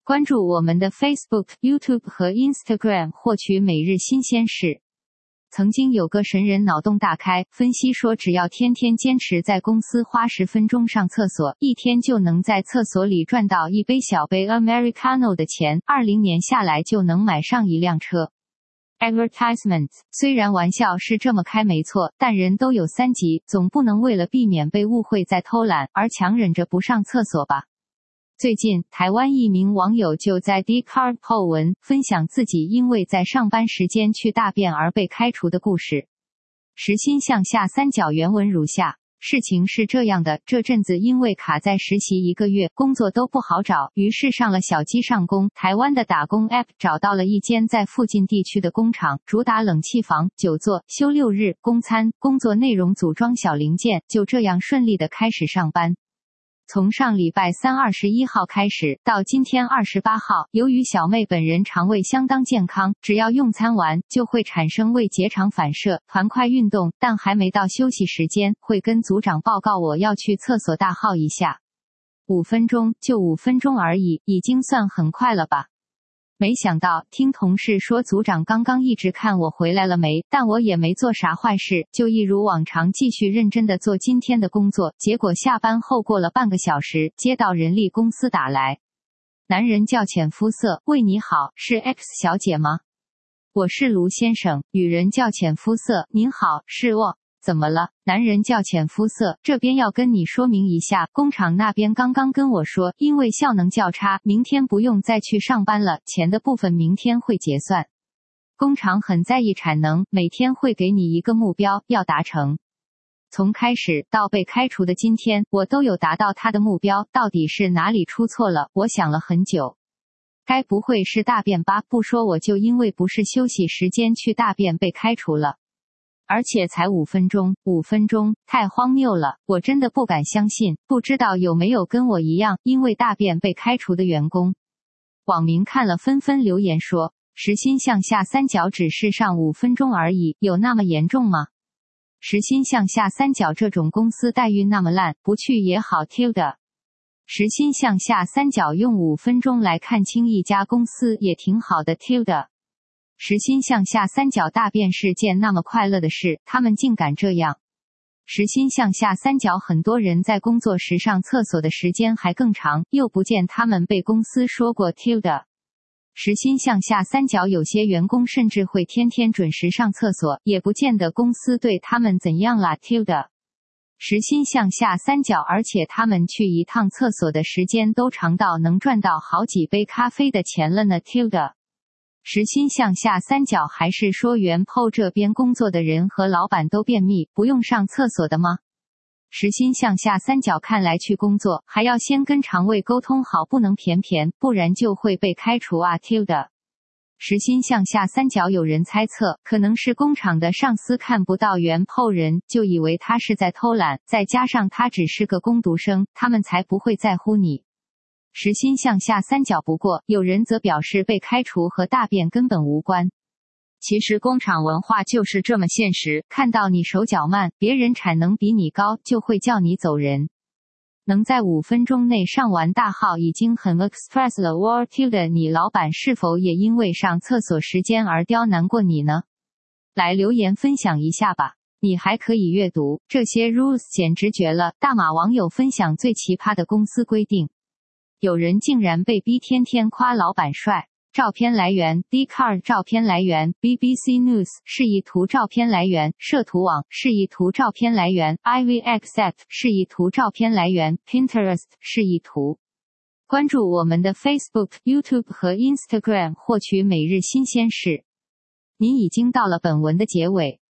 关注我们的 Facebook、YouTube 和 Instagram 获取每日新鲜事。曾经有个神人脑洞大开，分析说只要天天坚持在公司花10分钟上厕所，一天就能在厕所里赚到一杯小杯 Americano 的钱，20年下来就能买上一辆车。Advertisements 虽然玩笑是这么开没错，但人都有3急，总不能为了避免被误会在偷懒而强忍着不上厕所吧。最近，台湾一名网友就在 Dcard po 文分享自己因为在上班时间去大便而被开除的故事。时薪向下三角原文如下。事情是这样的，这阵子因为卡在实习1个月，工作都不好找，于是上了小鸡上工。台湾的打工 App 找到了一间在附近地区的工厂，主打冷气房、久坐、休6日、供餐，工作内容组装小零件，就这样顺利的开始上班。从上礼拜3 21号开始，到今天28号，由于小妹本人肠胃相当健康，只要用餐完就会产生胃结肠反射，团块运动，但还没到休息时间，会跟组长报告我要去厕所大号一下。5分钟，就5分钟而已，已经算很快了吧。没想到听同事说组长刚刚一直看我回来了没，但我也没做啥坏事，就一如往常继续认真的做今天的工作。结果下班后过了半个小时，接到人力公司打来，男人较浅肤色，喂你好，是 X 小姐吗？我是卢先生。女人较浅肤色，您好，是我。怎么了？男人较浅肤色，这边要跟你说明一下，工厂那边刚刚跟我说，因为效能较差，明天不用再去上班了，钱的部分明天会结算。工厂很在意产能，每天会给你一个目标，要达成。从开始到被开除的今天，我都有达到他的目标，到底是哪里出错了？我想了很久。该不会是大便吧？不说我就因为不是休息时间去大便被开除了。而且才5分钟，5分钟，太荒谬了，我真的不敢相信，不知道有没有跟我一样，因为大便被开除的员工。网民看了纷纷留言说，时薪向下三角只是上5分钟而已，有那么严重吗？时薪向下三角这种公司待遇那么烂，不去也好 tilde。时薪向下三角用5分钟来看清一家公司也挺好的 tilde。时薪向下三角大便是件那么快乐的事，他们竟敢这样。时薪向下三角很多人在工作时上厕所的时间还更长，又不见他们被公司说过 tilde。时薪向下三角有些员工甚至会天天准时上厕所，也不见得公司对他们怎样啦 tilde。时薪向下三角，而且他们去一趟厕所的时间都长到能赚到好几杯咖啡的钱了呢 tilde。时薪向下三角还是说原 PO 这边工作的人和老板都便秘，不用上厕所的吗？时薪向下三角看来去工作还要先跟肠胃沟通好，不能便，不然就会被开除啊 tilde。时薪向下三角有人猜测，可能是工厂的上司看不到原 PO 人，就以为他是在偷懒，再加上他只是个工读生，他们才不会在乎你。时薪向下三角，不过有人则表示被开除和大便根本无关。其实工厂文化就是这么现实，看到你手脚慢，别人产能比你高，就会叫你走人。能在5分钟内上完大号已经很 express 了 war tilde， 你老板是否也因为上厕所时间而刁难过你呢？来留言分享一下吧。你还可以阅读，这些 rules 简直绝了。大马网友分享最奇葩的公司规定。有人竟然被逼天天夸老板帅。照片来源 Dcard， 照片来源 BBC News， 示意图照片来源摄图网，示意图照片来源 IVXF， 示意图照片来源 Pinterest， 示意图。关注我们的 Facebook、YouTube 和 Instagram 获取每日新鲜事。您已经到了本文的结尾。